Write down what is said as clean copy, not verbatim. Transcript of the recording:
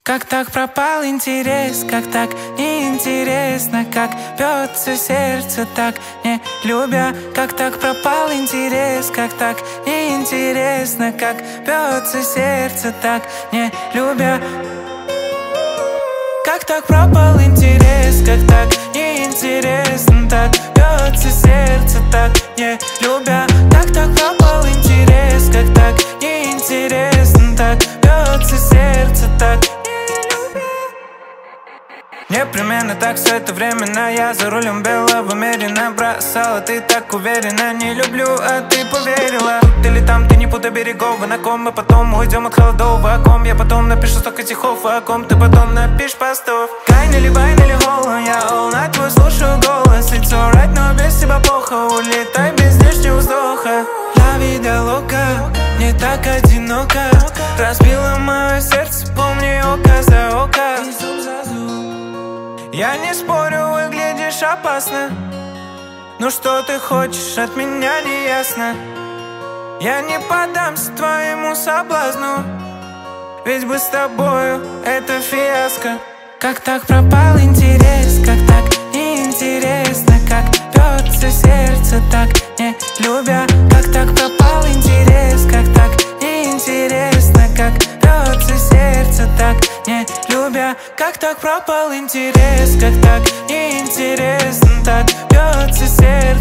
Как так пропал интерес, как так неинтересно, как бьется сердце, так не любя. Как так пропал интерес, как так неинтересно, как бьется сердце, так не любя. Как так пропал интерес, как так неинтересно, так бьется сердце, так не любя. Как так пропал интерес, как так неинтересно, так бьется сердце, так непременно так все это временно. Я за рулем белого мерина бросала, ты так уверена. Не люблю, а ты поверила. Тут или там, ты не путай берегов. Вы на ком мы потом уйдем от холодов. О ком я потом напишу столько стихов, о ком ты потом напишешь постов. Кайнели, байнели, холла, я all night твой слушаю голос. It's alright, но без тебя плохо. Улетай без лишнего вздоха. La vida loca, не так одиноко. Разбила мое сердце, помни, око за око. Я не спорю, выглядишь опасно. Ну что ты хочешь от меня, не ясно. Я не поддамся твоему соблазну, ведь бы с тобою это фиаско. Как так пропал интерес, как так неинтересно, как бьется сердце, так не любя. Как так пропал интерес, как так неинтересно, как бьется сердце, так не любя. Как так пропал интерес, как так неинтересно, так бьется сердце.